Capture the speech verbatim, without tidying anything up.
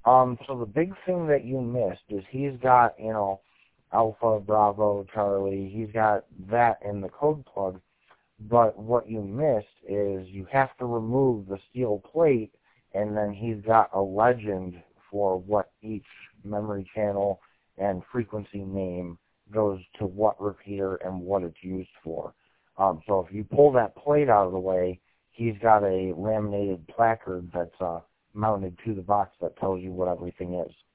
Um, so the big thing that you missed is he's got, you know, Alpha, Bravo, Charlie, he's got that in the code plug, but what you missed is you have to remove the steel plate, and then he's got a legend for what each memory channel and frequency name goes to what repeater and what it's used for. Um, so if you pull that plate out of the way, he's got a laminated placard that's uh, mounted to the box that tells you what everything is.